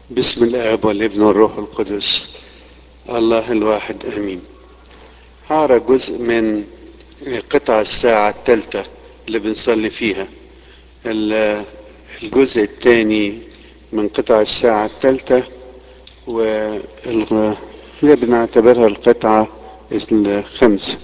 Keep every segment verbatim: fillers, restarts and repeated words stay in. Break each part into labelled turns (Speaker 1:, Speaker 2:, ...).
Speaker 1: بسم الآب والابن والروح القدس الله الواحد آمين. هقرا جزء من قطع الساعة الثالثة اللي بنصلي فيها. الجزء الثاني من قطع الساعة الثالثة واللي بنعتبرها القطعة الخامسة،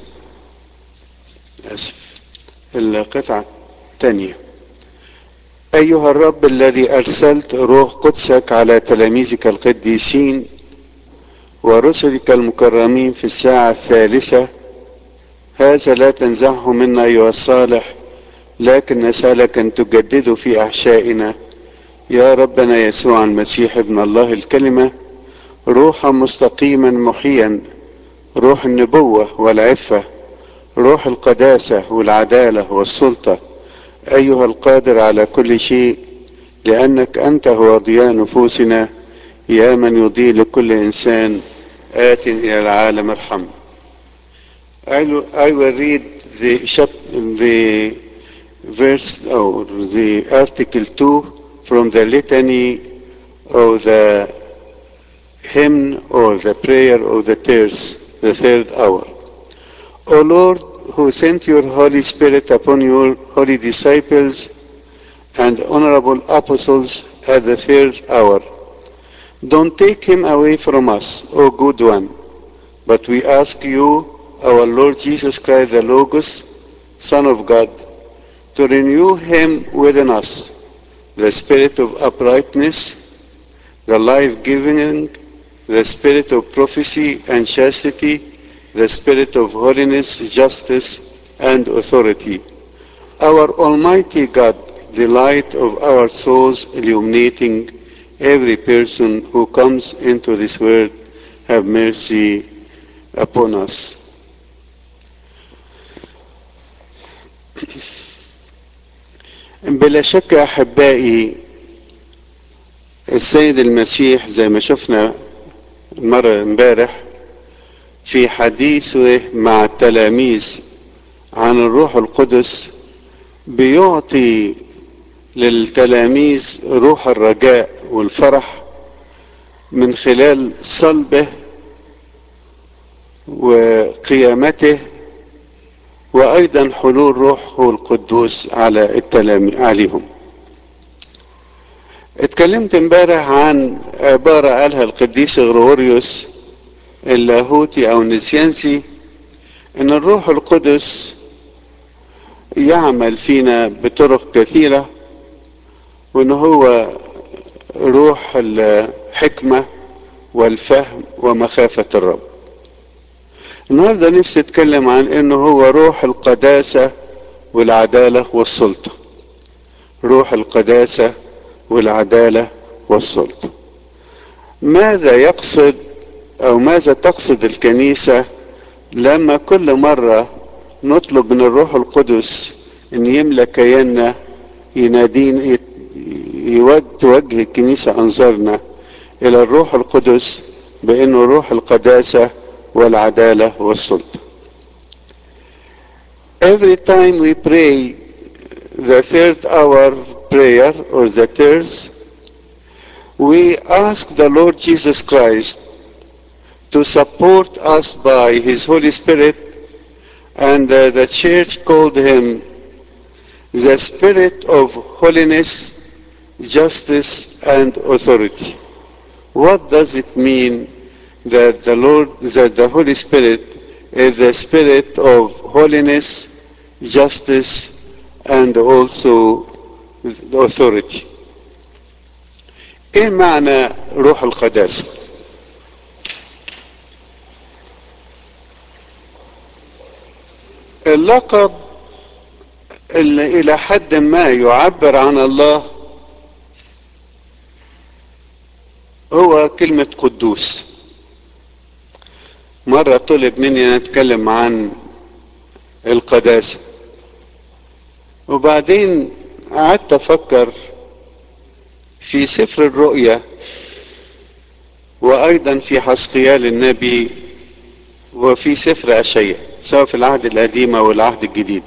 Speaker 1: آسف القطعة الثانية. أيها الرب الذي أرسلت روح قدسك على تلاميذك القديسين ورسلك المكرمين في الساعة الثالثة، هذا لا تنزعه منا أيها الصالح، لكن نسألك أن تجدده في أحشائنا يا ربنا يسوع المسيح ابن الله الكلمة، روحا مستقيما محيا، روح النبوة والعفة، روح القداسة والعدالة والسلطة، أيها القادر على كل شيء، لأنك أنت هو ضياء نفوسنا، يا من يضيء لكل إنسان آت إلى العالم ارحم. I will, I will read the, the verse or the article two from the litany of the hymn or the prayer of the terce, the third hour. O Lord, who sent your Holy Spirit upon your holy disciples and honorable apostles at the third hour, don't take him away from us, O good one, but we ask you, our Lord Jesus Christ, the Logos, Son of God, to renew him within us, the spirit of uprightness, the life-giving, the spirit of prophecy and chastity, the spirit of holiness, justice, and authority. Our Almighty God, the light of our souls, illuminating every person who comes into this world, have mercy upon us. بلا شك يا أحبائي، السيد المسيح زي ما شفنا مرة امبارح في حديثه مع التلاميذ عن الروح القدس بيعطي للتلاميذ روح الرجاء والفرح من خلال صلبه وقيامته، وأيضا حلول روحه القدوس على التلاميذ عليهم. اتكلمت امبارح عن عبارة قالها القديس غريغوريوس اللاهوتي أو النسيانسي، إن الروح القدس يعمل فينا بطرق كثيرة، وإن هو روح الحكمة والفهم ومخافة الرب. النهاردة نفسي اتكلم عن انه هو روح القداسة والعدالة والسلطة. روح القداسة والعدالة والسلطة. ماذا يقصد او ماذا تقصد الكنيسة لما كل مرة نطلب من الروح القدس ان يملى كياننا، ينادين توجه الكنيسة انظارنا الى الروح القدس بانه روح القداسة والعدالة والسلطة. Every time we pray the third hour prayer or the terce, we ask the Lord Jesus Christ to support us by his Holy Spirit, and uh, the church called him the Spirit of holiness, justice, and authority. What does it mean that the Lord, that the Holy Spirit is the Spirit of holiness, justice, and also authority? ايه معنى روح القداسة؟ اللقب اللي الى حد ما يعبر عن الله هو كلمة قدوس. مرة طلب مني ان اتكلم عن القداسة، وبعدين قعدت افكر في سفر الرؤيا وايضا في حسقيال النبي وفي سفر اشعياء، سواء في العهد القديم او العهد الجديد.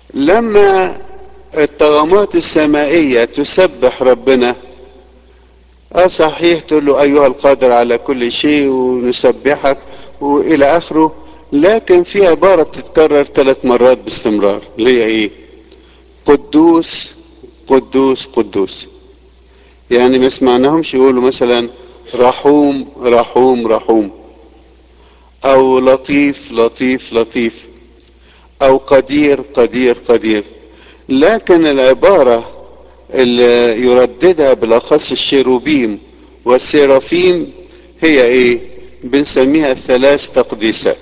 Speaker 1: لما الطغمات السمائية تسبح ربنا اه صحيح تقول له ايها القادر على كل شيء ونسبحك والى اخره، لكن في عبارة بتتكرر ثلاث مرات باستمرار اللي هي ايه؟ قدوس قدوس قدوس. يعني ما سمعناهمش يقولوا مثلا رحوم رحوم رحوم، او لطيف لطيف لطيف، او قدير قدير قدير. لكن العبارة اللي يرددها بالاخص الشيروبيم والسيرافيم هي ايه؟ بنسميها الثلاث تقديسات.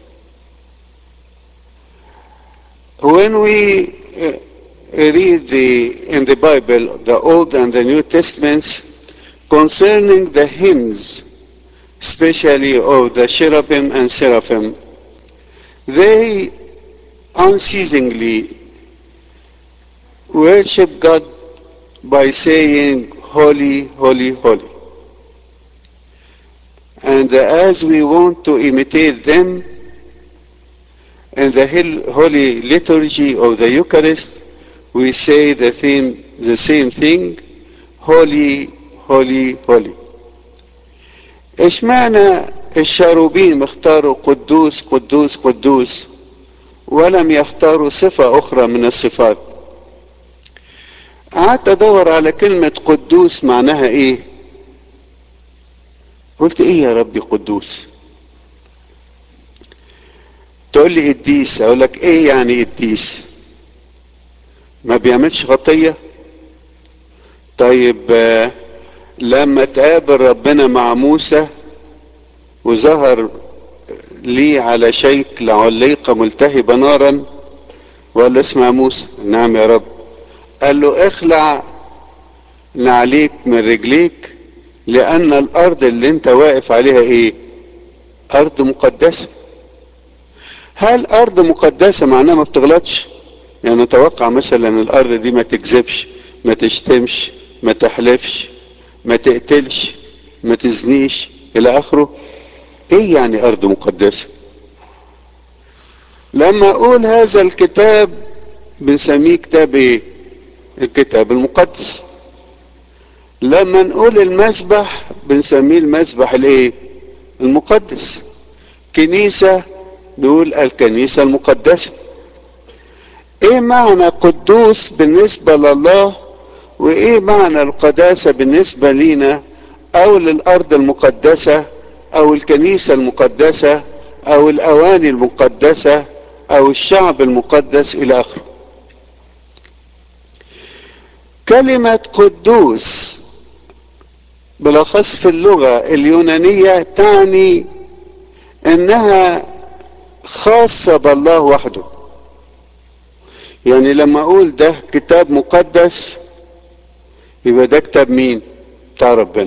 Speaker 1: When we uh, read the in the Bible the Old and the New Testaments concerning the hymns, especially of the cherubim and seraphim, they unceasingly worship God by saying holy, holy, holy. And as we want to imitate them in the holy liturgy of the Eucharist, we say the same, the same thing, holy, holy, holy. اشمعنى الشاروبين اختاروا قدوس قدوس قدوس ولم يختاروا صفة أخرى من الصفات؟ قعدت أدور على كلمة قدوس معناها إيه. قلت إيه يا ربي قدوس؟ تقول لي قديس، أقول لك إيه يعني قديس؟ ما بيعملش خطية؟ طيب لما تقابل ربنا مع موسى وظهر ليه على شكل عليقة ملتهبة نارا وقال له اسمع موسى، نعم يا رب، قال له اخلع نعليك من رجليك لان الارض اللي انت واقف عليها ايه؟ ارض مقدسة. هل ارض مقدسة معناها ما بتغلطش؟ يعني نتوقع مثلا ان الارض دي ما تكذبش، ما تشتمش، ما تحلفش، ما تقتلش، ما تزنيش الى اخره. ايه يعني ارض مقدسة؟ لما اقول هذا الكتاب بنسميه كتاب ايه؟ الكتاب المقدس. لما نقول المسبح بنسميه المسبح الايه؟ المقدس. كنيسة نقول الكنيسة المقدسة. ايه معنى قدوس بالنسبة لله وايه معنى القداسة بالنسبة لينا او للارض المقدسة او الكنيسة المقدسة او الاواني المقدسة او الشعب المقدس الى اخره؟ كلمة قدوس بالاخص في اللغة اليونانية تعني انها خاصة بالله وحده. يعني لما اقول ده كتاب مقدس يبقى ده كتاب مين؟ بتاع ربنا.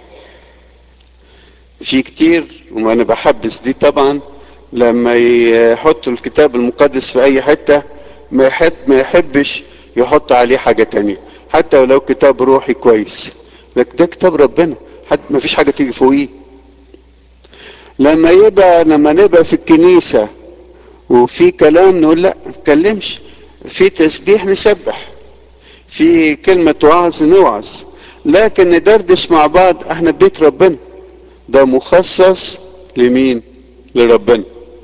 Speaker 1: في كتير وانا بحبس دي طبعا لما يحطوا الكتاب المقدس في اي حتة ما يحب ما يحبش يحط عليه حاجة تانية حتى ولو كتاب روحي كويس، لكن ده كتاب ربنا حد ما فيش حاجة تيجي فوقيه. لما يبقى لما نبقى في الكنيسة وفي كلام نقول لا نتكلمش، في تسبيح نسبح، في كلمة وعظ نوعظ، لكن ندردش مع بعض. احنا بيت ربنا ده مخصص لمين؟ لربنا.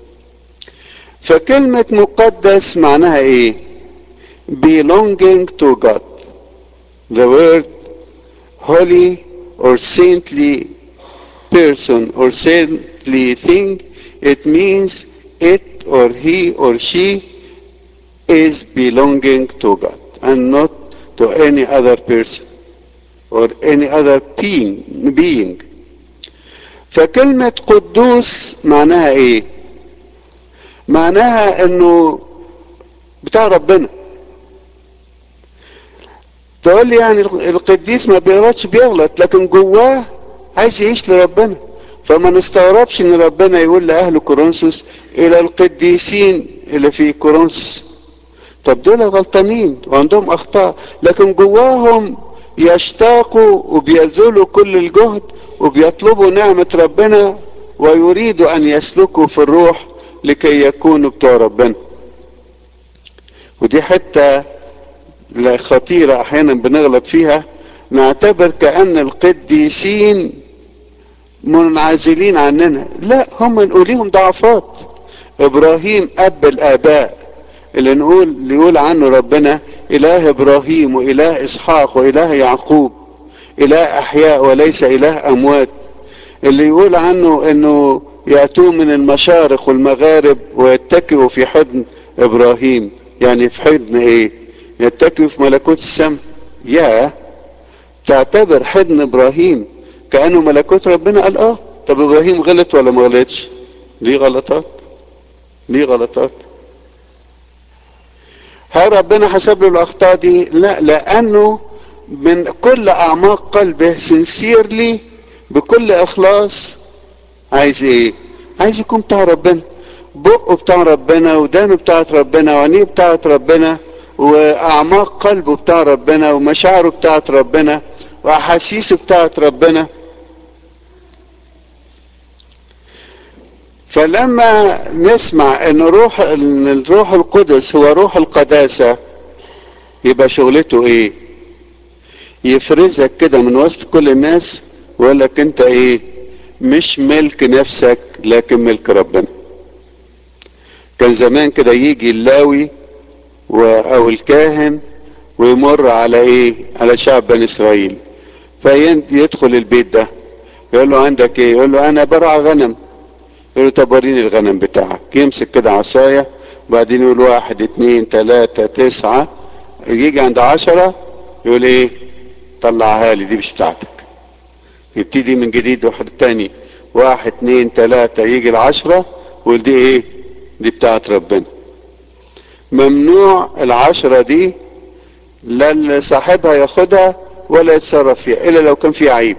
Speaker 1: فكلمة مقدس معناها ايه؟ belonging to God. The word holy or saintly person or saintly thing, it means it or he or she is belonging to God and not to any other person or any other being being. فكلمة قدوس معناها ايه؟ معناها انه بتاع ربنا. تقول لي يعني القديس ما بيغلطش، بيغلط لكن جواه عايز يعيش لربنا. فما نستغربش ان ربنا يقول لاهل كورنثوس الى القديسين اللي في كورنثوس. طب دول غلطانين وعندهم اخطاء لكن جواهم يشتاقوا وبيبذلوا كل الجهد وبيطلبوا نعمة ربنا ويريدوا ان يسلكوا في الروح لكي يكونوا بتوع ربنا. ودي حتة خطيرة احيانا بنغلط فيها. نعتبر كأن القديسين منعزلين عننا. لا، هم نقول ليهم ضعفات. ابراهيم اب الاباء اللي نقول اللي يقول عنه ربنا اله ابراهيم واله اسحاق واله يعقوب، اله احياء وليس اله اموات، اللي يقول عنه انه يأتون من المشارق والمغارب ويتكئوا في حضن ابراهيم. يعني في حضن ايه؟ يتكئوا في ملكوت السماء. يا تعتبر حضن ابراهيم كأنه ملكوت ربنا؟ قال اه. طب ابراهيم غلط ولا ما غلطش؟ ليه غلطات، ليه غلطات. هل ربنا حسب له الاخطاء دي؟ لا، لانه من كل اعماق قلبه سنسيرلي بكل اخلاص عايز ايه؟ عايز يكون بتاع ربنا. بقه بتاع ربنا، ودانه بتاعت ربنا، وعينيه بتاعت ربنا، واعماق قلبه بتاع ربنا، ومشاعره بتاعت ربنا، واحاسيسه بتاعت ربنا. فلما نسمع ان روح ان الروح القدس هو روح القداسة، يبقى شغلته ايه؟ يفرزك كده من وسط كل الناس ويقول لك انت ايه؟ مش ملك نفسك لكن ملك ربنا. كان زمان كده يجي اللاوي او الكاهن ويمر على ايه؟ على شعب بني اسرائيل، فيدخل البيت ده يقول له عندك ايه؟ يقول له انا برع غنم. يقول له طب وريني الغنم بتاعك. يمسك كده عصايه، وبعدين يقول واحد اتنين تلاته تسعه، يجي عند عشره يقول ايه؟ طلعها لي، دي مش بتاعتك. يبتدي من جديد واحد تاني، واحد اتنين تلاته، يجي العشره ويقول دي ايه؟ دي بتاعت ربنا. ممنوع العشره دي لا صاحبها ياخدها ولا يتصرف فيها الا لو كان فيها عيب.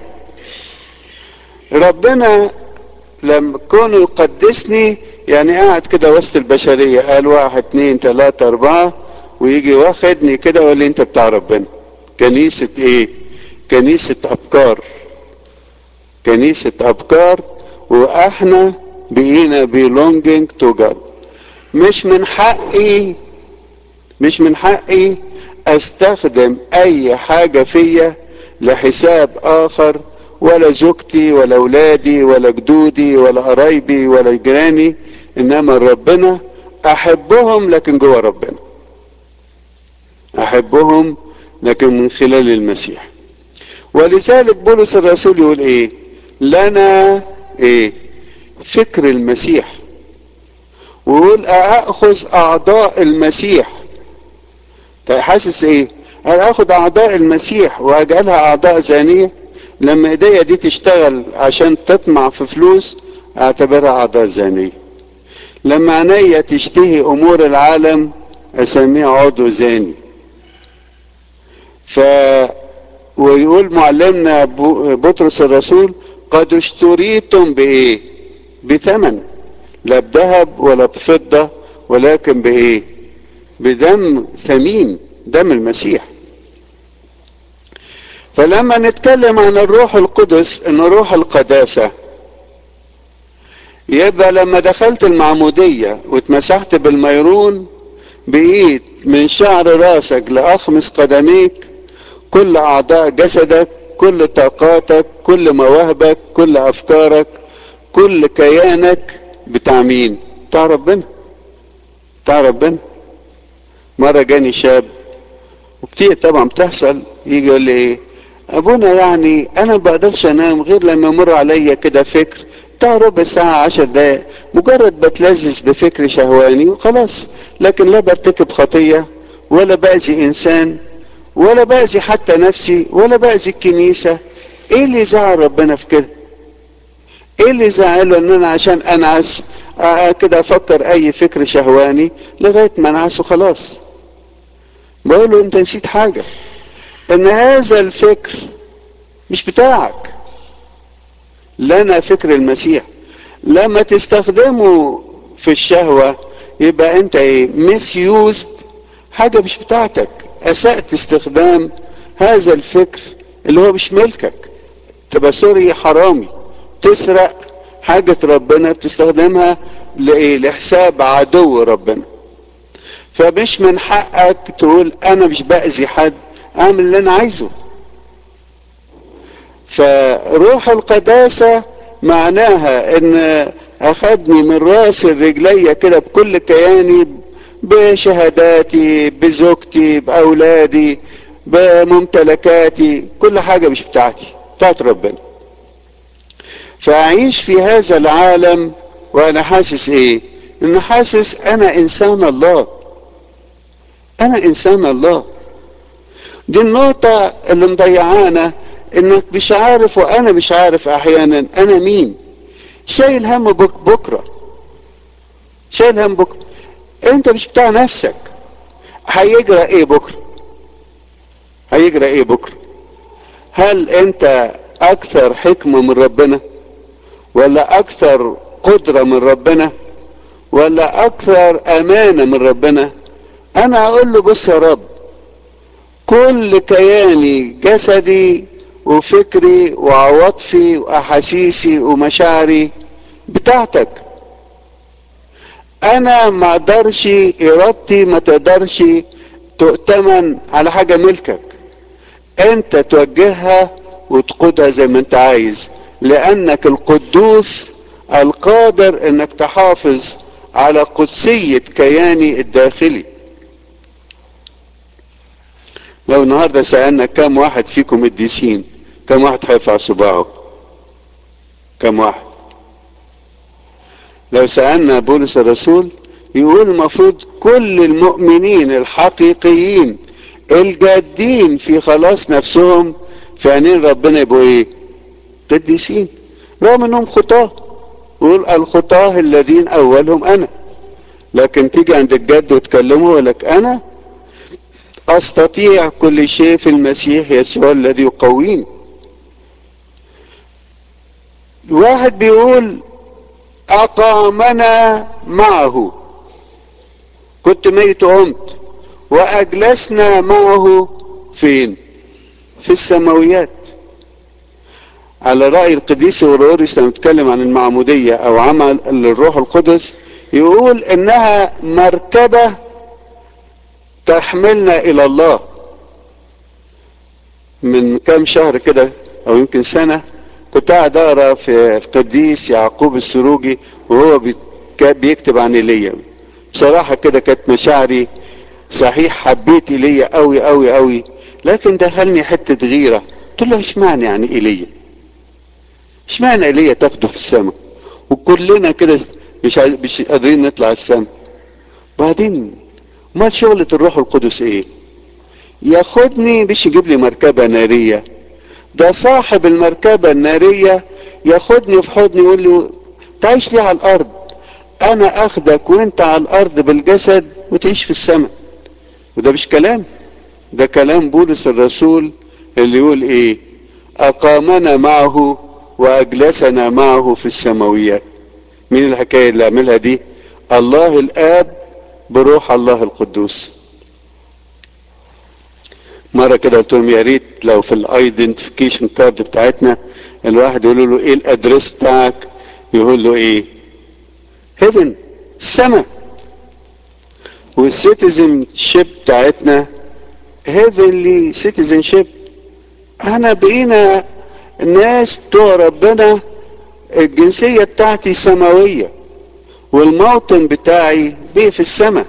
Speaker 1: ربنا لما كونه يقدسني يعني قاعد كده وسط البشرية، قال واحد اتنين تلاتة اربعة، ويجي واخدني كده ويقول لي انت بتاع ربنا. كنيسة ايه؟ كنيسة ابكار، كنيسة ابكار، واحنا بقينا belonging to God. مش من حقي مش من حقي استخدم اي حاجة فيا لحساب اخر، ولا زوجتي ولا اولادي ولا جدودي ولا قرايبي ولا جيراني. انما ربنا احبهم لكن جوه ربنا، احبهم لكن من خلال المسيح. ولذلك بولس الرسول يقول ايه؟ لنا ايه؟ فكر المسيح. ويقول اخذ اعضاء المسيح. طيب حاسس ايه؟ هل اخد اعضاء المسيح واجعلها اعضاء زانية؟ لما ايديا دي تشتغل عشان تطمع في فلوس اعتبرها اعضاء زانية. لما عينيا تشتهي امور العالم اسميها عضو زاني. ف ويقول معلمنا بطرس الرسول قد اشتريتم بايه؟ بثمن، لا بذهب ولا بفضة، ولكن بايه؟ بدم ثمين، دم المسيح. فلما نتكلم عن الروح القدس انه روح القداسة، يبقى لما دخلت المعمودية واتمسحت بالميرون بقيت من شعر راسك لاخمص قدميك، كل اعضاء جسدك، كل طاقاتك، كل مواهبك، كل افكارك، كل كيانك بتاع مين؟ بتاع ربنا، بتاع ربنا. مرة جاني شاب، وكتير طبعا بتحصل، يجي يقول لي ايه؟ ابونا يعني انا ما بقدرش انام غير لما يمر عليا كده فكر بتاع ربع ساعة عشر دقايق، مجرد بتلذذ بفكر شهواني وخلاص، لكن لا برتكب خطية ولا بأذي انسان ولا بأذي حتى نفسي ولا بأذي الكنيسة. ايه اللي يزعل ربنا في كده؟ ايه اللي يزعله ان انا عشان انعس كده افكر اي فكر شهواني لغاية ما انعس وخلاص؟ بقول له انت نسيت حاجة، ان هذا الفكر مش بتاعك، لنا فكر المسيح. لما تستخدمه في الشهوة يبقى انت ايه؟ مسيوزد، حاجة مش بتاعتك، اسأت استخدام هذا الفكر اللي هو مش ملكك. تبقى سوري حرامي، تسرق حاجة ربنا بتستخدمها لإيه؟ لحساب عدو ربنا. فمش من حقك تقول انا مش بأذي حد، اعمل اللي انا عايزه. فروح القداسة معناها ان اخدني من راس الرجلية كده بكل كياني، بشهاداتي، بزوجتي، باولادي، بممتلكاتي، كل حاجة مش بتاعتي، بتاعت ربنا. فاعيش في هذا العالم وانا حاسس ايه؟ ان حاسس انا انسان الله، انا انسان الله. دي النقطة اللي مضيعانا، انك مش عارف وانا مش عارف احيانا انا مين. شايل هم بك بكرة، شايل هم بكرة. انت مش بتاع نفسك. هيجرى ايه بكرة؟ هيجرى ايه بكرة؟ هل انت اكثر حكمة من ربنا، ولا اكثر قدرة من ربنا، ولا اكثر امانة من ربنا؟ انا اقول له بص يا رب، كل كياني، جسدي وفكري وعواطفي واحاسيسي ومشاعري بتاعتك. انا ما اقدرش، ارادتي ما تقدرش تؤتمن على حاجة ملكك. انت توجهها وتقودها زي ما انت عايز، لانك القدوس القادر انك تحافظ على قدسية كياني الداخلي. لو النهاردة سألنا كم واحد فيكم قديسين، كم واحد هيرفع صباعه؟ كم واحد؟ لو سألنا بولس الرسول يقول المفروض كل المؤمنين الحقيقيين الجادين في خلاص نفسهم في عينين ربنا يبقوا ايه؟ قديسين، رغم انهم خطاه. يقول الخطاه الذين اولهم انا. لكن تيجي عند الجد وتكلمه يقول لك انا استطيع كل شيء في المسيح يسوع الذي يقويني. واحد بيقول اقامنا معه، كنت ميت وقمت، واجلسنا معه فين؟ في السماويات. على رأي القديس غرغوريوس لما نتكلم عن المعمودية او عمل الروح القدس، يقول انها مركبة تحملنا الى الله. من كام شهر كده او يمكن سنة كنت قاعد اقرا في القديس يعقوب السروجي وهو بيكتب عن ايليا. بصراحة كده كانت مشاعري، صحيح حبيت ايليا قوي قوي قوي، لكن دخلني حتة غيرة. قلت له اشمعنى يعني ايليا؟ اشمعنى ايليا تاخده في السماء وكلنا كده مش عايز مش قادرين نطلع السماء؟ بعدين امال شغلة الروح القدس ايه؟ ياخدني مش يجيب لي مركبة نارية، ده صاحب المركبة النارية ياخدني في حضني يقول لي تعيش ليه على الارض؟ انا اخدك وانت على الارض بالجسد وتعيش في السماء. وده مش كلام، ده كلام بولس الرسول اللي يقول ايه؟ اقامنا معه واجلسنا معه في السماويات. مين الحكاية اللي عملها دي؟ الله الاب بروح الله القدوس. مرة كده قلت لهم يا ريت لو في الايدنتيفيكيشن كارد بتاعتنا الواحد يقول له ايه الادريس بتاعك، يقول له ايه؟ هيفن، السماء. والسيتيزن شيب بتاعتنا هيفنلي سيتيزن شيب. احنا بقينا الناس بتوع ربنا، الجنسية بتاعتي سماوية والموطن بتاعي بيه في السماء.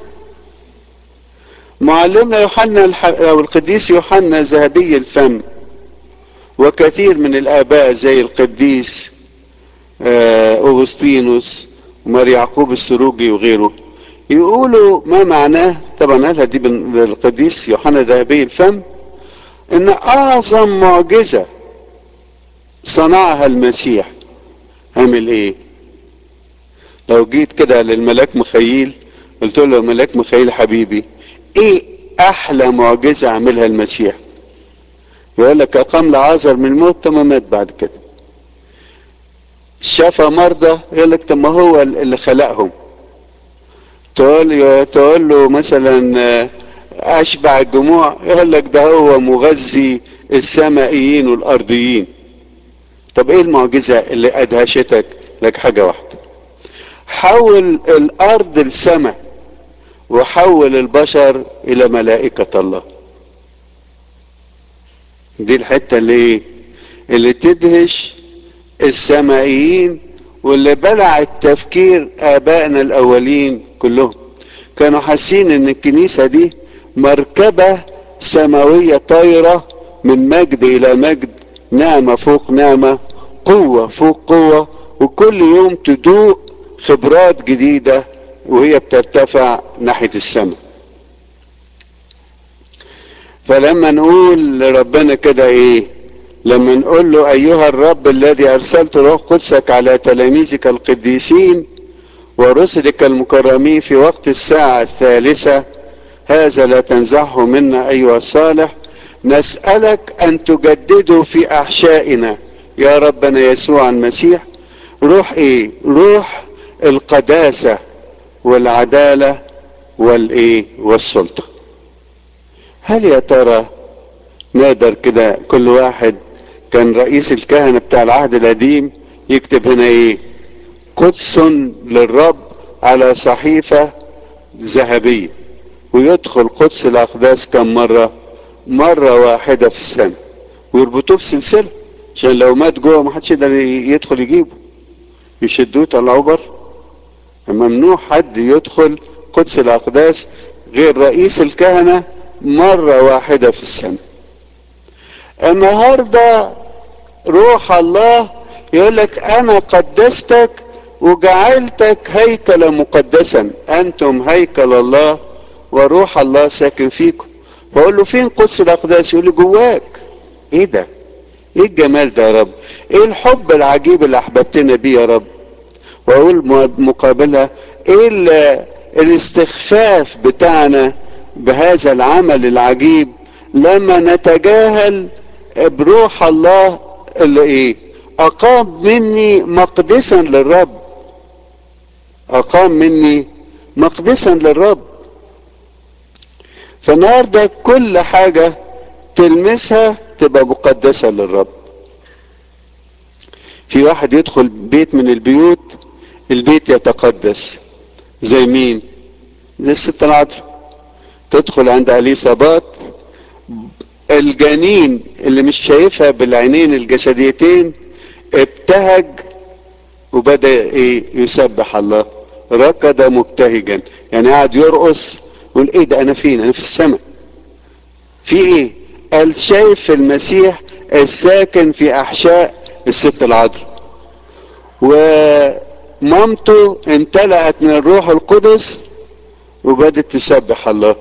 Speaker 1: معلمنا يوحنا الح... او القديس يوحنا ذهبي الفم وكثير من الاباء زي القديس آه اوغسطينوس ومار يعقوب السروجي وغيره يقولوا ما معناه. طبعا قالها دي بالقديس يوحنا ذهبي الفم، ان اعظم معجزة صنعها المسيح عمل ايه؟ لو جيت كده للملاك مخيل قلت له ملاك مخيل حبيبي ايه احلى معجزة عملها المسيح؟ يقول لك اقام لعازر من الموت ثم مات بعد كده. شفى مرضى، يقول لك طب ما هو اللي خلقهم. تقول تقول له مثلا اشبع الجموع، يقول لك ده هو مغذي السمائيين والارضيين. طب ايه المعجزة اللي ادهشتك؟ لك حاجة واحدة، حول الارض لسماء وحول البشر الى ملائكة الله. دي الحتة اللي ايه؟ اللي تدهش السمائيين واللي بلع التفكير آبائنا الأولين كلهم. كانوا حاسين ان الكنيسة دي مركبة سماوية طايرة من مجد الى مجد، نعمة فوق نعمة، قوة فوق قوة، وكل يوم تدوق خبرات جديدة وهي بترتفع ناحية السماء. فلما نقول لربنا كده ايه، لما نقول له ايها الرب الذي ارسلت روح قدسك على تلاميذك القديسين ورسلك المكرمين في وقت الساعة الثالثة، هذا لا تنزعه منا ايها الصالح، نسألك ان تجدده في احشائنا يا ربنا يسوع المسيح روح ايه؟ روح القداسة والعدالة والايه والسلطة. هل يا ترى نقدر كده كل واحد كان رئيس الكهنة بتاع العهد القديم يكتب هنا ايه؟ قدس للرب على صحيفة ذهبية، ويدخل قدس الأقداس كم مرة؟ مرة واحدة في السنة، ويربطوه في سلسلة عشان لو مات جوه ما حدش يقدر يدخل يجيبه، يشدوه يطلعوه بره. ممنوع حد يدخل قدس الأقداس غير رئيس الكهنة مرة واحدة في السنة. النهاردة روح الله يقول لك انا قدستك وجعلتك هيكلا مقدسا، انتم هيكل الله وروح الله ساكن فيكم. فاقول له فين قدس الاقداس؟ يقول لي جواك. ايه ده؟ ايه الجمال ده يا رب؟ ايه الحب العجيب اللي احببتنا بيه يا رب؟ واقول مقابلها ايه الاستخفاف بتاعنا بهذا العمل العجيب لما نتجاهل بروح الله اللي ايه؟ اقام مني مقدسا للرب، اقام مني مقدسا للرب. فالنهارده كل حاجة تلمسها تبقى مقدسة للرب. في واحد يدخل بيت من البيوت البيت يتقدس، زي مين؟ زي الست العذراء. تدخل عند اليصابات الجنين اللي مش شايفها بالعينين الجسديتين ابتهج وبدأ ايه؟ يسبح الله، ركض مبتهجا، يعني قاعد يرقص يقول ايه ده؟ انا فين؟ انا في السماء. في ايه؟ قال شايف المسيح الساكن في احشاء الست العذراء، ومامته امتلأت من الروح القدس وبدت تسبح الله،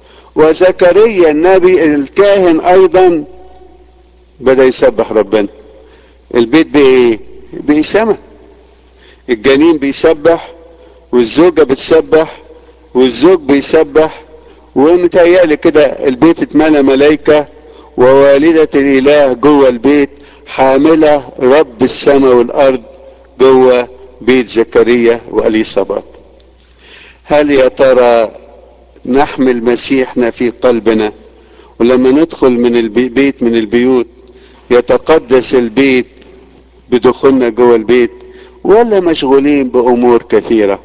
Speaker 1: وزكريا النبي الكاهن ايضا بدأ يسبح ربنا. البيت بايه؟ بسماء. الجنين بيسبح والزوجة بتسبح والزوج بيسبح، ومتهيألي كده البيت اتملى ملايكة، ووالدة الاله جوه البيت حاملة رب السماء والارض جوه بيت زكريا واليصابات. هل يا ترى نحمل مسيحنا في قلبنا، ولما ندخل من البيت من البيوت يتقدس البيت بدخولنا جوه البيت، ولا مشغولين بامور كثيرة؟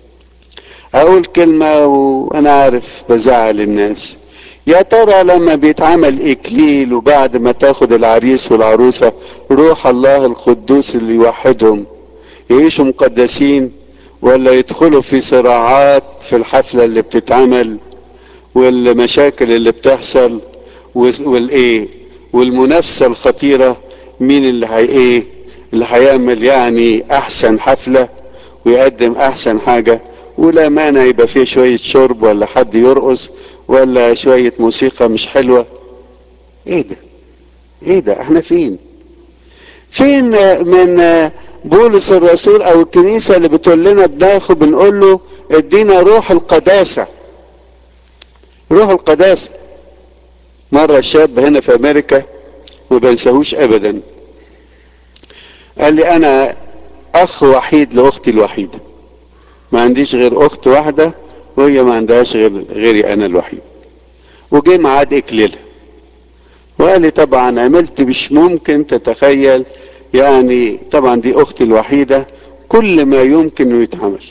Speaker 1: اقول كلمة وانا عارف بزعل الناس. يا ترى لما بيتعمل اكليل وبعد ما تاخد العريس والعروسة روح الله القدوس اللي يوحدهم يعيشوا مقدسين، ولا يدخلوا في صراعات في الحفلة اللي بتتعمل والمشاكل اللي بتحصل والايه والمنافسة الخطيرة؟ مين اللي هي ايه اللي هيعمل يعني احسن حفلة ويقدم احسن حاجة؟ ولا مانع يبقى فيه شوية شرب ولا حد يرقص ولا شوية موسيقى مش حلوة. ايه ده؟ ايه ده؟ احنا فين؟ فين من بولس الرسول او الكنيسة اللي بتقول لنا بناخد بنقول له ادينا روح القداسة؟ روح القداسة. مرة شاب هنا في امريكا وبنساهوش ابدا، قال لي انا اخ وحيد لاختي الوحيدة، ما عنديش غير اخت واحدة وهي ما عندهاش غير غيري انا الوحيد، وجي معاد اكليلها. وقال لي طبعا عملت مش ممكن تتخيل، يعني طبعا دي اختي الوحيدة كل ما يمكن انه يتعمل،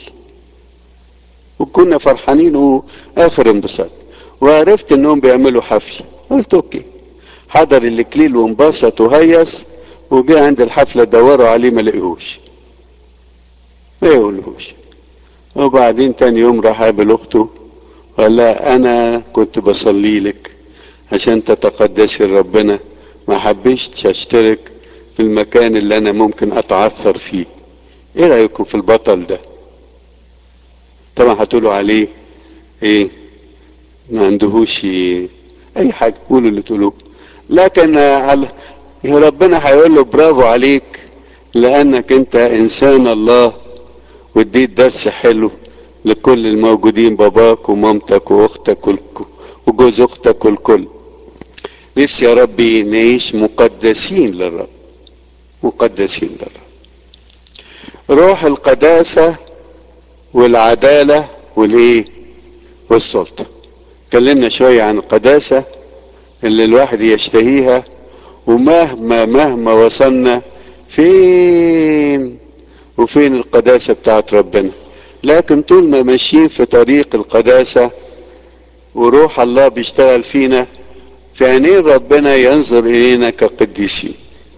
Speaker 1: وكنا فرحانين واخر انبساط. وعرفت انهم بيعملوا حفلة، قلت اوكي. حضر الاكليل وانبسط وهيص، وجاء عند الحفلة دوروا عليه ما لقيهوش، ما يقولهوش. وبعدين تاني يوم راح قابل اخته وقال لها انا كنت بصلي لك عشان تتقدسي لربنا، ما حبيتش اشترك في المكان اللي انا ممكن اتعثر فيه. ايه رايكم في البطل ده؟ طبعا هتقولوا عليه ايه؟ ما عندهوش اي حاجه، قولوا اللي تقولوه. لكن ربنا هيقول له برافو عليك لانك انت انسان الله، واديت درس حلو لكل الموجودين، باباك ومامتك واختك وجوز اختك والكل. نفسي يا ربي نعيش مقدسين للرب، مقدسين للرب. روح القداسة والعدالة والايه والسلطة. اتكلمنا شوية عن القداسة اللي الواحد يشتهيها، ومهما مهما وصلنا فين وفين القداسة بتاعت ربنا، لكن طول ما ماشيين في طريق القداسة وروح الله بيشتغل فينا، في عينين ربنا ينظر إلينا كقديسين.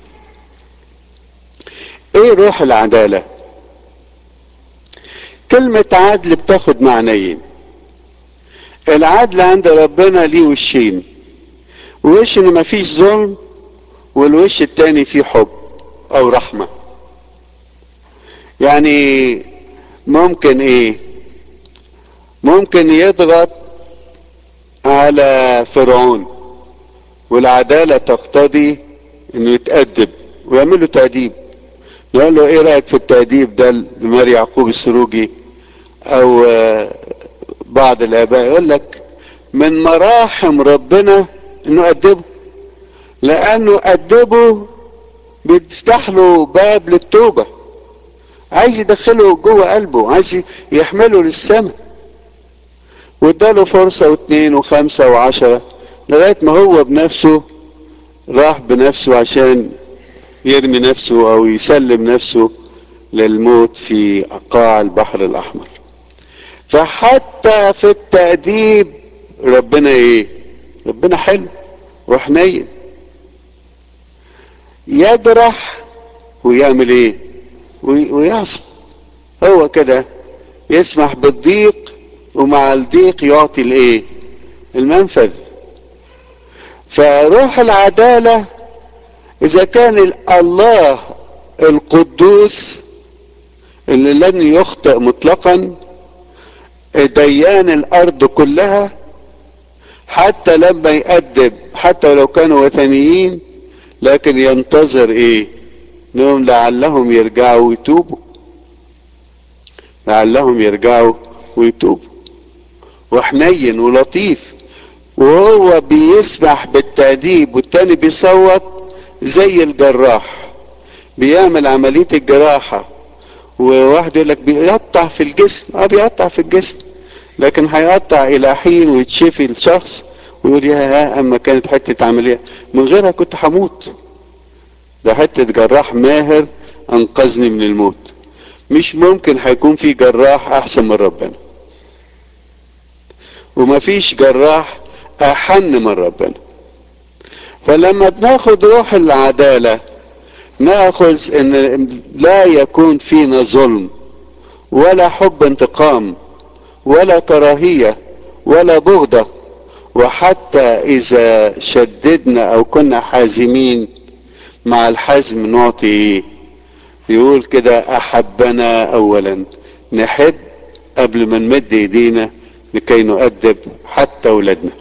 Speaker 1: ايه روح العدالة؟ كلمة عدل بتاخد معنيين. العدل عند ربنا ليه وشين، وش ان مفيش ظلم، والوش التاني فيه حب او رحمة. يعني ممكن ايه؟ ممكن يضغط على فرعون والعدالة تقتضي انه يتأدب ويعمله تأديب. نقول له ايه رأيك في التأديب ده لمار يعقوب السروجي او بعض الاباء؟ يقول لك من مراحم ربنا انه أدبه، لانه أدبه بيفتح له باب للتوبة، عايز يدخله جوه قلبه، عايز يحمله للسماء، واداله فرصة واثنين وخمسة وعشرة لغاية ما هو بنفسه راح بنفسه عشان يرمي نفسه او يسلم نفسه للموت في قاع البحر الاحمر. فحتى في التأديب ربنا ايه؟ ربنا حلو وحنين، يجرح ويعمل ايه؟ ويعصب. هو كده يسمح بالضيق، ومع الضيق يعطي الايه؟ المنفذ. فروح العدالة اذا كان الله القدوس اللي لن يخطئ مطلقا ديان الارض كلها، حتى لما يأدب حتى لو كانوا وثنيين، لكن ينتظر ايه؟ انهم لعلهم يرجعوا ويتوبوا، لعلهم يرجعوا ويتوبوا. وحنين ولطيف، وهو بيسمح بالتأديب والتاني بيصوت زي الجراح بيعمل عملية الجراحة. وواحد يقول لك بيقطع في الجسم، اه بيقطع في الجسم، لكن هيقطع الى حين ويتشفي الشخص ويقول يا ها اما كانت حتة عملية من غيرها كنت هموت، ده حتة جراح ماهر انقذني من الموت. مش ممكن هيكون في جراح احسن من ربنا، ومفيش جراح احن من ربنا. فلما بناخد روح العدالة ناخذ ان لا يكون فينا ظلم ولا حب انتقام ولا كراهية ولا بغضة. وحتى اذا شددنا او كنا حازمين مع الحزم نعطي ايه؟ يقول كده احبنا اولا. نحب قبل ما نمد ايدينا لكي نؤدب حتى اولادنا.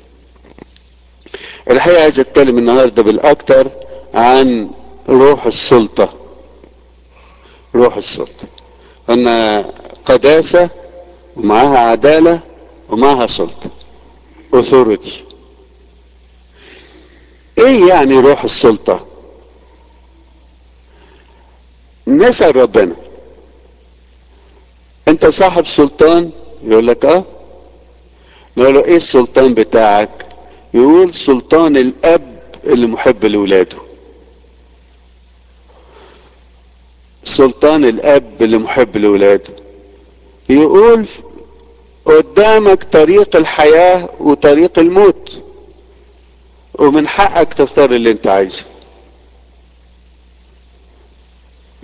Speaker 1: الحقيقة عايز اتكلم النهاردة بالاكتر عن روح السلطة. روح السلطة ان قداسة ومعها عدالة ومعها سلطة، authority. ايه يعني روح السلطة؟ نسأل ربنا انت صاحب سلطان؟ يقول لك اه. نقول له ايه السلطان بتاعك؟ يقول سلطان الاب اللي محب لاولاده. سلطان الاب اللي محب لاولاده. يقول قدامك طريق الحياة وطريق الموت، ومن حقك تختار اللي انت عايزه.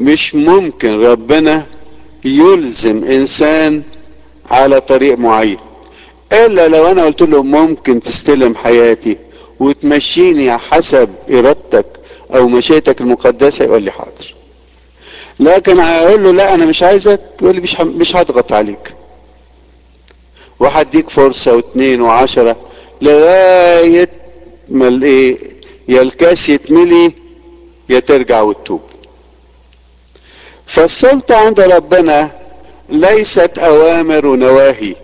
Speaker 1: مش ممكن ربنا يلزم انسان على طريق معين، الا لو انا قلت له ممكن تستلم حياتي وتمشيني حسب ارادتك او مشيئتك المقدسة، يقول لي حاضر. لكن هقول له لا انا مش عايزك، يقول لي مش مش هضغط عليك، وهديك فرصة واثنين وعشرة لغاية ما الايه، يا الكاس يتملي يا ترجع وتتوب. فالسلطة عند ربنا ليست اوامر ونواهي.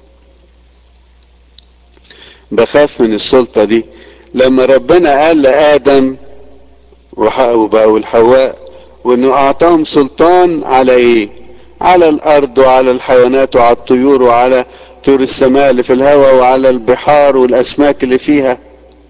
Speaker 1: بخاف من السلطة دي. لما ربنا قال لآدم وبقوا الحواء وانه اعطاهم سلطان على ايه؟ على الارض وعلى الحيوانات وعلى الطيور وعلى طيور السماء اللي في الهواء وعلى البحار والاسماك اللي فيها.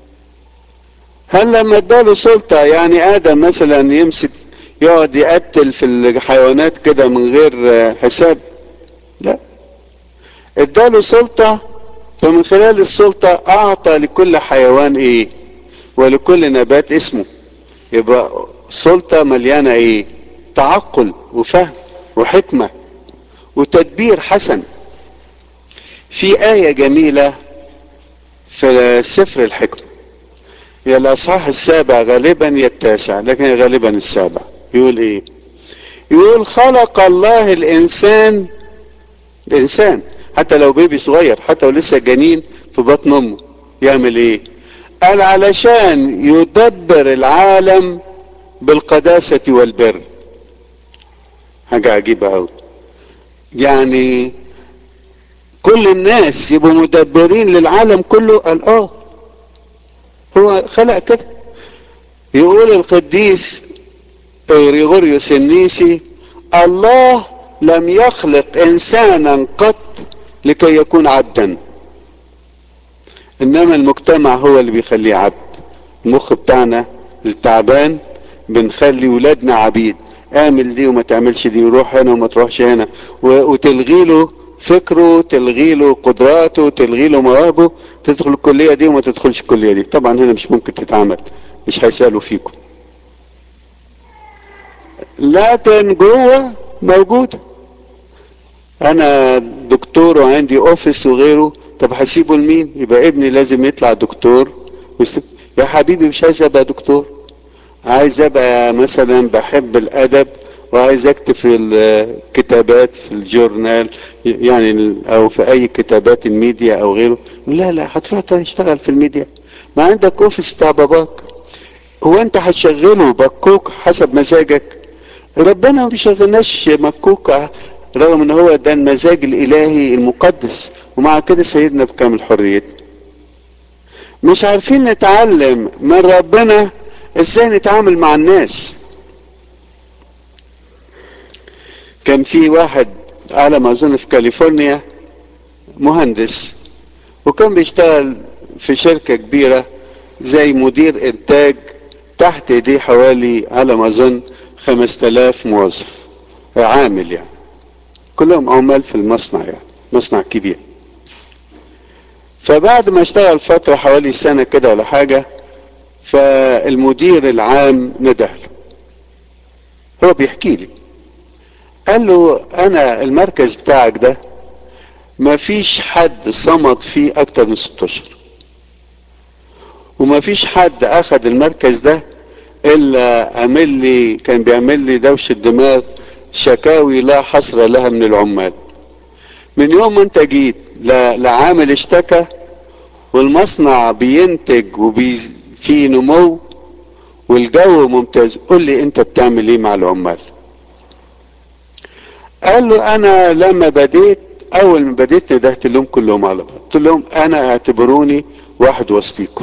Speaker 1: هل لما اداله سلطة يعني ادم مثلا يمسك يقعد يقتل في الحيوانات كده من غير حساب؟ لا، اداله سلطة، فمن خلال السلطة اعطى لكل حيوان ايه ولكل نبات اسمه. يبقى سلطة مليانة ايه؟ تعقل وفهم وحكمة وتدبير حسن. في آية جميلة في سفر الحكمة، يا الأصحاح السابع غالبا يا التاسع، لكن غالبا السابع. يقول ايه؟ يقول خلق الله الإنسان، الإنسان حتى لو بيبي صغير، حتى لو لسه جنين في بطن أمه، يعمل ايه؟ قال علشان يدبر العالم بالقداسة والبر. حاجة عجيبة أوي. يعني كل الناس يبقوا مدبرين للعالم كله؟ قال اه، هو خلق كده. يقول القديس غريغوريوس النيسي الله لم يخلق انسانا قط لكي يكون عبدا، انما المجتمع هو اللي بيخليه عبد. المخ بتاعنا التعبان بنخلي ولادنا عبيد، اعمل دي وما تعملش دي، وروح هنا وما تروحش هنا، وتلغي له فكره، تلغي له قدراته، تلغي له مواهبه، تدخل الكلية دي وما تدخلش الكلية دي. طبعا هنا مش ممكن تتعمل، مش هيسألوا فيكم، لكن جوه موجود. انا دكتور وعندي اوفيس وغيره، طب هسيبه لمين؟ يبقى ابني لازم يطلع دكتور. يا حبيبي مش عايز ابقى دكتور، عايز ابقى مثلا بحب الادب وعايز اكتب في الكتابات في الجورنال يعني، او في اي كتابات الميديا او غيره. لا لا، هتروح تشتغل في الميديا، ما عندك اوفيس بتاع باباك. هو انت هتشغله بكوك حسب مزاجك؟ ربنا ما بيشغلناش مكوك، رغم ان هو ده المزاج الالهي المقدس، ومع كده سيدنا بكامل حريته. مش عارفين نتعلم من ربنا ازاي نتعامل مع الناس. كان في واحد على ما اظن في كاليفورنيا مهندس، وكان بيشتغل في شركة كبيرة زي مدير انتاج، تحت ايديه حوالي على ما اظن خمس تلاف موظف عامل، يعني كلهم عمال في المصنع، يعني مصنع كبير. فبعد ما اشتغل فترة حوالي سنة كده ولا حاجة، فالمدير العام ندهله، هو بيحكي لي، قال له انا المركز بتاعك ده ما فيش حد صمد فيه اكتر من ست اشهر، وما فيش حد اخد المركز ده الا عمل لي، كان بيعمل لي دوشة دماغ، شكاوي لا حصر لها من العمال. من يوم ما انت جيت لا, لا عامل اشتكى، والمصنع بينتج وفي نمو والجو ممتاز. قول لي انت بتعمل ايه مع العمال؟ قال له انا لما بديت، اول ما بديت ندهت لهم كلهم على بعض، قلت لهم انا اعتبروني واحد وسطيكم،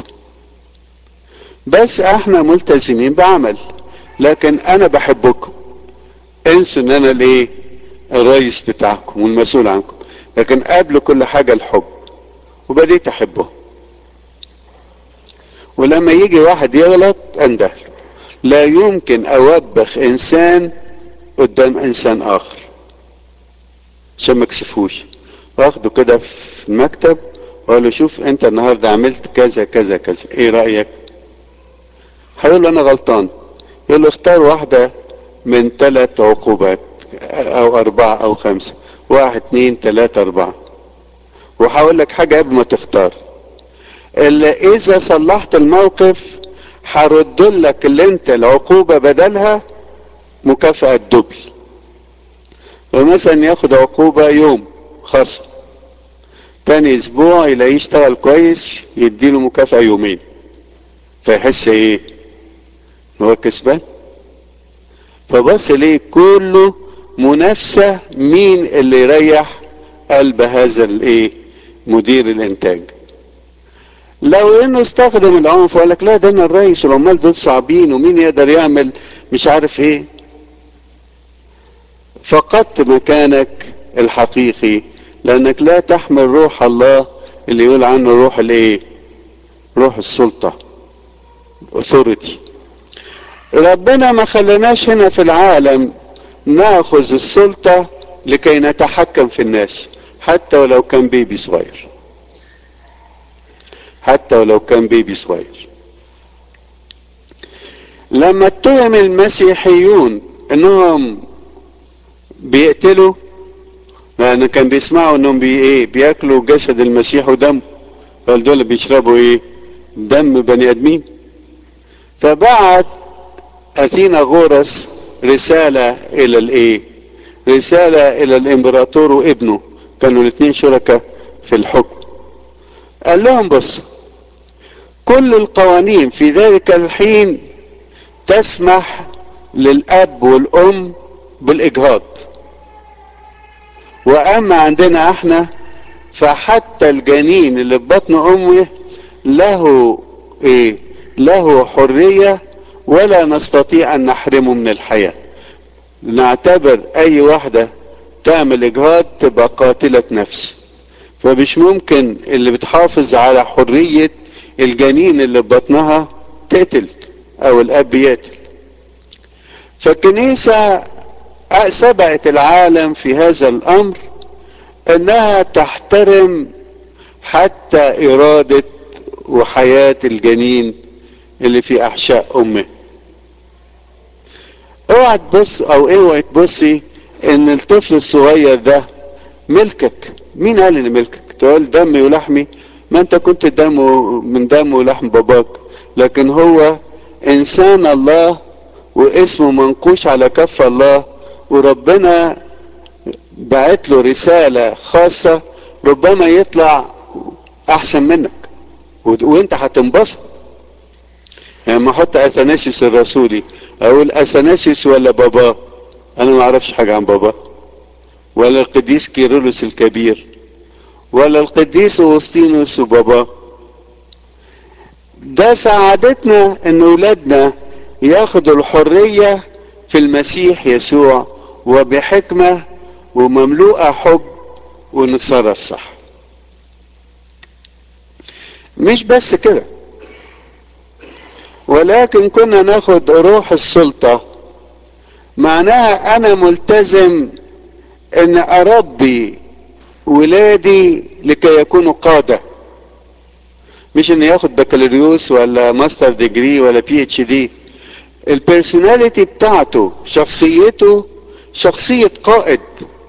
Speaker 1: بس احنا ملتزمين بعمل، لكن انا بحبكم، انسوا ان انا الايه، الرئيس بتاعكم والمسؤول عنكم، لكن قبل كل حاجة الحب. وبديت احبه، ولما يجي واحد يغلط اندهله. لا يمكن اوبخ انسان قدام انسان اخر عشان ما اكسفوش، واخده كده في المكتب واقول له شوف انت النهارده عملت كذا كذا كذا، ايه رايك؟ هيقول له انا غلطان. يقول له اختار واحده من ثلاث عقوبات او اربعة او خمسة. واحد اتنين تلاتة اربعة. وهقول لك حاجة قبل ما تختار. اللي اذا صلحت الموقف هرد لك اللي انت العقوبة بدلها مكافأة دبل. ومثلا ياخد عقوبة يوم خصم، تاني اسبوع يلاقيه يشتغل كويس يديله مكافأة يومين، فيحس ايه؟ هو كسبان. فبص ليه كله منافسة مين اللي يريح قلب هذا الايه مدير الانتاج. لو انه استخدم العنف وقال لك لا ده انا الرئيس والعمال دول صعبين ومين يقدر يعمل مش عارف ايه، فقدت مكانك الحقيقي، لانك لا تحمل روح الله اللي يقول عنه روح الايه؟ روح السلطة، authority. ربنا ما خلناش هنا في العالم ناخذ السلطة لكي نتحكم في الناس، حتى ولو كان بيبي صغير، حتى ولو كان بيبي صغير. لما اتهم المسيحيون انهم بيقتلوا، لان كان بيسمعوا انهم بي ايه بياكلوا جسد المسيح ودم، قال دول بيشربوا ايه؟ دم بني ادمين. فبعت اثينا غورس رسالة الى الايه؟ رسالة الى الامبراطور وابنه، كانوا الاثنين شركاء في الحكم. قال لهم بص، كل القوانين في ذلك الحين تسمح للاب والام بالاجهاض، واما عندنا احنا فحتى الجنين اللي في بطن امه له ايه؟ له حرية ولا نستطيع ان نحرمه من الحياة. نعتبر اي واحدة تعمل اجهاض تبقى قاتلة نفس، فمش ممكن اللي بتحافظ على حرية الجنين اللي في بطنها تقتل او الاب يقتل. فالكنيسة سبقت العالم في هذا الامر انها تحترم حتى ارادة وحياة الجنين اللي في احشاء امه. اوعى تبص او اوعى تبصي ان الطفل الصغير ده ملكك. مين قال ان ملكك؟ تقول دمي ولحمي، ما انت كنت دمه من دم ولحم باباك، لكن هو انسان الله واسمه منقوش على كف الله، وربنا بعت له رسالة خاصة، ربما يطلع احسن منك وانت هتنبسط. يعني ما احط اثناسيوس الرسولي اقول اثناسيوس ولا باباه؟ انا ما اعرفش حاجة عن باباه، ولا القديس كيرلس الكبير، ولا القديس اغسطينوس وباباه. ده سعادتنا ان اولادنا ياخدوا الحرية في المسيح يسوع وبحكمة ومملوءة حب ونتصرف صح. مش بس كده، ولكن كنا ناخد روح السلطة، معناها انا ملتزم ان اربي ولادي لكي يكونوا قادة، مش ان ياخد بكالوريوس ولا ماستر ديجري ولا بي اتش دي. البيرسوناليتي بتاعته، شخصيته شخصية قائد.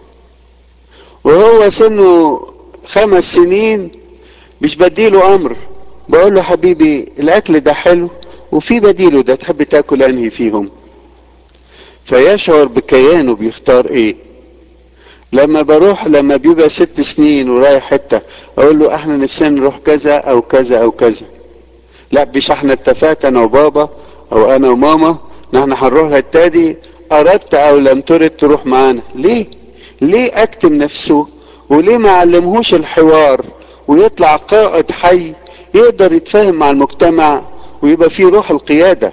Speaker 1: وهو سنه خمس سنين مش بديله امر، بقول له حبيبي الاكل ده حلو وفي بديله ده، تحب تاكل انهي فيهم؟ فيشعر بكيانه بيختار ايه. لما بروح لما بيبقى ست سنين ورايح حتة اقول له احنا نفسنا نروح كذا او كذا او كذا، لا مش احنا اتفقت انا وبابا او انا وماما نحن هنروح التادي، اردت او لم ترد تروح معانا. ليه؟ ليه اكتم نفسه؟ وليه ما علمهوش الحوار ويطلع قائد حي يقدر يتفاهم مع المجتمع ويبقى فيه روح القيادة؟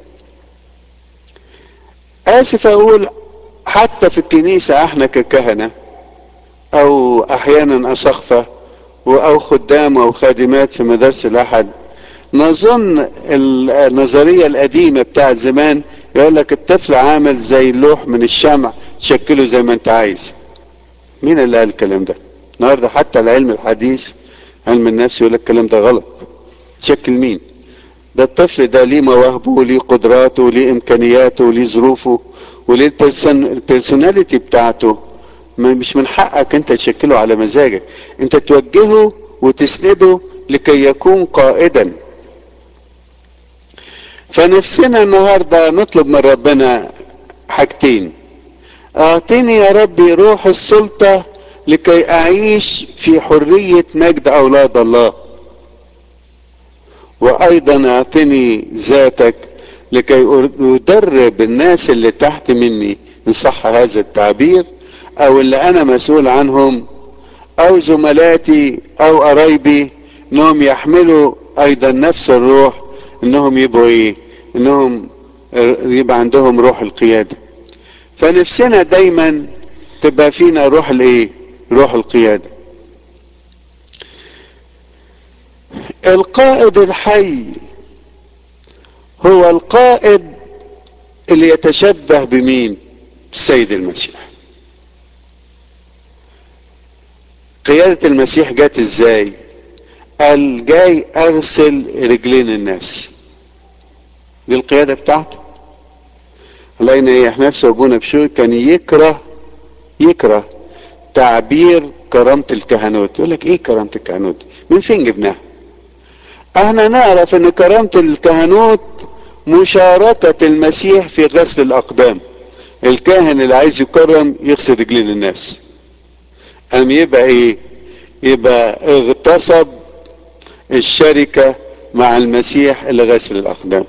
Speaker 1: اسف اقول حتى في الكنيسة احنا ككهنة او احيانا اسخفة او خدام او خادمات في مدارس الاحد، نظن النظرية القديمة بتاعت زمان يقول لك الطفل عامل زي اللوح من الشمع تشكله زي ما انت عايز. مين اللي قال الكلام ده؟ النهارده حتى العلم الحديث علم النفس يقول لك الكلام ده غلط. تشكل مين؟ ده الطفل ده ليه مواهبه وليه قدراته وليه امكانياته وليه ظروفه وليه البيرسوناليتي بتاعته. مش من حقك انت تشكله على مزاجك، انت توجهه وتسنده لكي يكون قائدا. فنفسنا النهارده نطلب من ربنا حاجتين: اعطني يا ربي روح السلطة لكي اعيش في حرية مجد اولاد الله، وايضا اعطني ذاتك لكي ادرب الناس اللي تحت مني ان صح هذا التعبير، او اللي انا مسؤول عنهم، او زملاتي او قرايبي، انهم يحملوا ايضا نفس الروح، انهم يبقوا ايه، انهم يبقى عندهم روح القيادة. فنفسنا دايما تبقى فينا روح الايه، روح القيادة. القائد الحي هو القائد اللي يتشبه بمين؟ السيد المسيح. قيادة المسيح جات ازاي؟ قال جاي اغسل رجلين الناس، دي القيادة بتاعته. الله ينيح نفسه ابونا بشوي كان يكره يكره تعبير كرامة الكهنوت. يقول لك ايه كرامة الكهنوت؟ من فين جبناها؟ احنا نعرف ان كرامة الكهنوت مشاركة المسيح في غسل الاقدام. الكاهن اللي عايز يكرم يغسل رجلين الناس، ام يبقى ايه؟ يبقى اغتصب الشركة مع المسيح اللي غسل الاقدام.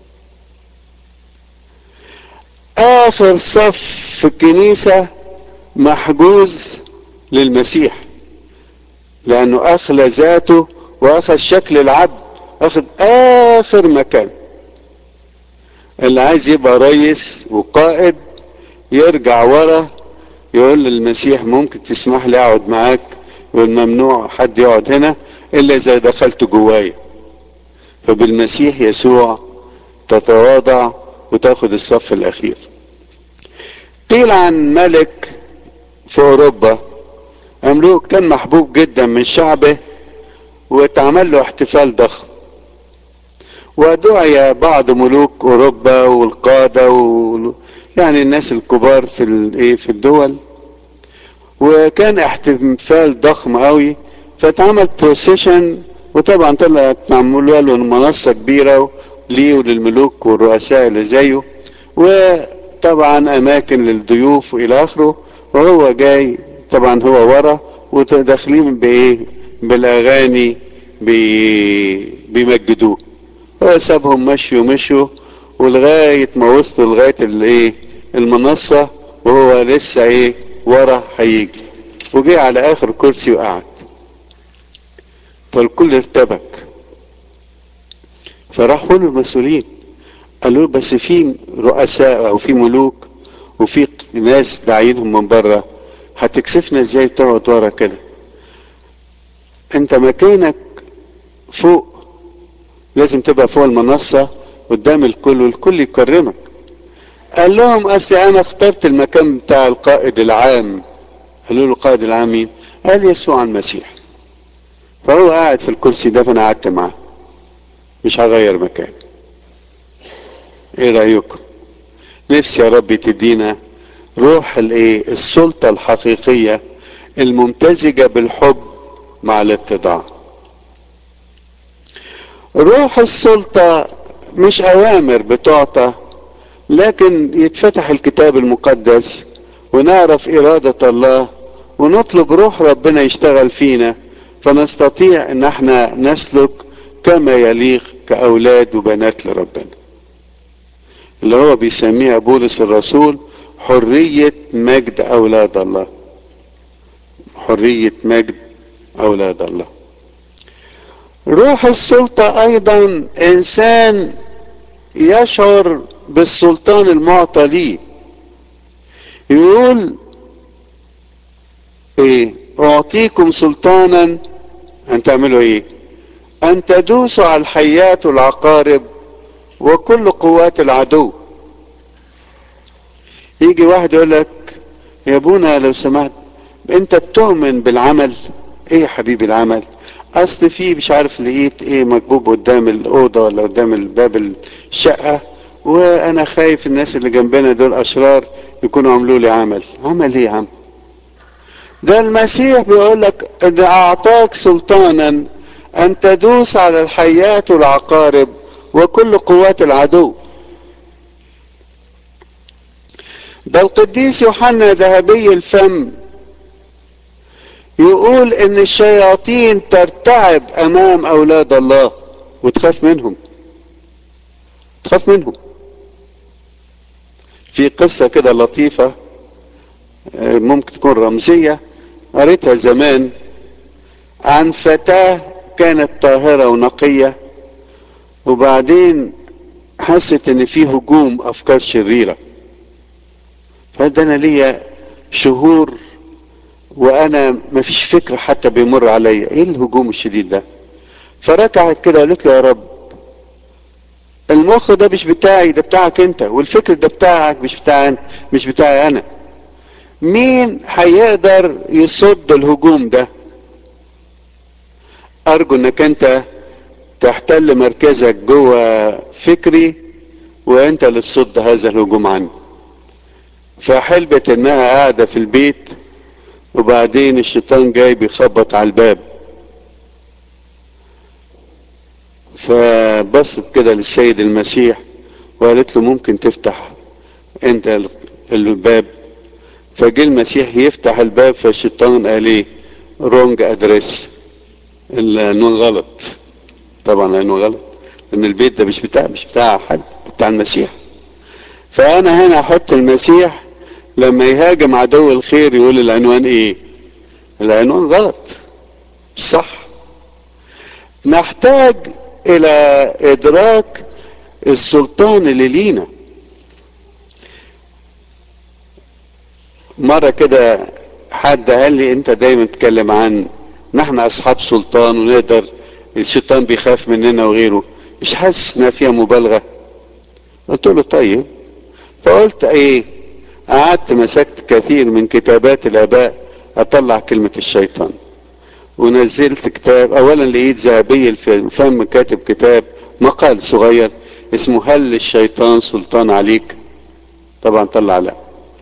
Speaker 1: اخر صف في الكنيسة محجوز للمسيح، لانه اخلى ذاته واخذ شكل العبد، اخذ اخر مكان. اللي عايز يبقى رئيس وقائد يرجع ورا، يقول للمسيح ممكن تسمح لي اقعد معاك؟ يقول ممنوع حد يقعد هنا الا اذا دخلت جوايا. فبالمسيح يسوع تتواضع وتاخد الصف الاخير. قيل عن ملك في اوروبا، مملوك كان محبوب جدا من شعبه، واتعمل له احتفال ضخم، ودعي بعض ملوك اوروبا والقادة و... يعني الناس الكبار في الايه في الدول، وكان احتفال ضخم قوي. فاتعمل بروسيشن، وطبعا طلعت معمول له منصة كبيرة ليه وللملوك والرؤساء اللي زيه، وطبعا اماكن للضيوف والى اخره، وهو جاي طبعا هو ورا، وداخلين بايه؟ بالاغاني بي... بيمجدوه. هو سابهم مشوا مشوا ولغاية ما وصلوا لغاية الايه، المنصة، وهو لسه ايه، ورا هيجي، وجي على اخر كرسي وقعد. فالكل ارتبك، فراحوا له المسؤولين قالوا له بس في رؤساء او في ملوك وفي ناس داعينهم من بره، هتكسفنا ازاي تقعد ورا كده؟ انت مكانك فوق، لازم تبقى فوق المنصة قدام الكل والكل يكرمك. قال لهم اصل انا اخترت المكان بتاع القائد العام. قالوا له القائد العام مين؟ قال يسوع المسيح. فهو قاعد في الكرسي ده فانا قعدت معاه، مش هغير مكان. ايه رايكم؟ نفسي يا رب تدينا روح الايه، السلطة الحقيقية الممتزجة بالحب مع الاتضاع. روح السلطة مش اوامر بتعطى، لكن يتفتح الكتاب المقدس ونعرف ارادة الله ونطلب روح ربنا يشتغل فينا، فنستطيع ان احنا نسلك كما يليق كاولاد وبنات لربنا، اللي هو بيسميها بولس الرسول حرية مجد اولاد الله. حرية مجد اولاد الله. روح السلطة ايضا انسان يشعر بالسلطان المعطى ليه. يقول ايه؟ اعطيكم سلطانا ان تعملوا ايه؟ ان تدوسوا على الحيات والعقارب وكل قوات العدو. يجي واحد يقول لك يا ابونا لو سمحت انت بتؤمن بالعمل؟ ايه يا حبيبي العمل؟ اصل في مش عارف لقيت ايه مكبوب قدام الاوضه ولا قدام الباب الشقه، وانا خايف الناس اللي جنبنا دول اشرار يكونوا عملوا لي عمل. عمل ايه يا عم؟ ده المسيح بيقول لك ان اعطاك سلطانا ان تدوس على الحيات والعقارب وكل قوات العدو. ده القديس يوحنا ذهبي الفم يقول ان الشياطين ترتعب امام اولاد الله وتخاف منهم، تخاف منهم. في قصة كده لطيفة ممكن تكون رمزية، قريتها زمان عن فتاة كانت طاهرة ونقية، وبعدين حست ان في هجوم افكار شريرة. فده انا ليا شهور وانا مفيش فكر حتى بيمر عليا ايه الهجوم الشديد ده. فركعت كده قالت له يا رب، المخ ده مش بتاعي، ده بتاعك انت، والفكر ده بتاعك مش بتاعي، مش بتاعي انا. مين هيقدر يصد الهجوم ده؟ ارجو انك انت تحتل مركزك جوه فكري وانت اللي تصد هذا الهجوم عني. فحلبت انها قاعدة في البيت، وبعدين الشيطان جاي بيخبط على الباب، فبصت كده للسيد المسيح وقالت له ممكن تفتح انت الباب؟ فجه المسيح يفتح الباب، فالشيطان قال ايه؟ رونج ادريس، العنوان غلط. طبعا العنوان غلط لان البيت ده مش بتاع مش بتاع حد، بتاع المسيح. فانا هنا احط المسيح لما يهاجم عدو الخير يقول العنوان ايه؟ العنوان غلط، مش صح. نحتاج الى ادراك السلطان اللي لينا. مرة كده حد قال لي انت دايما تتكلم عن نحن اصحاب سلطان ونقدر، الشيطان بيخاف مننا وغيره، مش حاسس انها فيها مبالغة؟ قلت له طيب. فقلت ايه؟ قعدت مسكت كثير من كتابات الاباء اطلع كلمة الشيطان، ونزلت كتاب. اولا لقيت ذهبي الفم كاتب كتاب مقال صغير اسمه هل للشيطان سلطان عليك؟ طبعا طلع لا.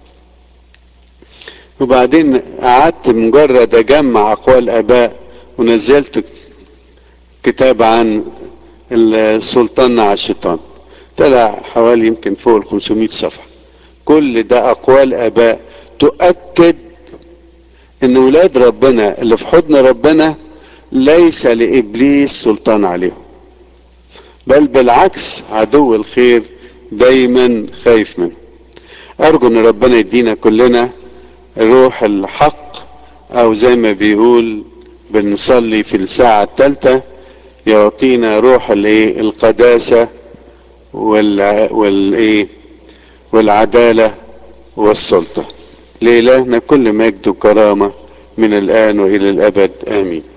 Speaker 1: وبعدين قعدت مجرد اجمع اقوال اباء ونزلت كتاب عن السلطان على الشيطان، طلع حوالي يمكن فوق ال خمسمائة صفحة. كل ده اقوال اباء تؤكد ان ولاد ربنا اللي في حضن ربنا ليس لابليس سلطان عليهم، بل بالعكس عدو الخير دايما خايف منه. ارجو ان ربنا يدينا كلنا روح الحق، او زي ما بيقول بنصلي في الساعة الثالثة يعطينا روح الايه؟ القداسة وال والايه؟ والعدالة والسلطة. لإلهنا كل مجد وكرامة من الآن وإلى الأبد، آمين.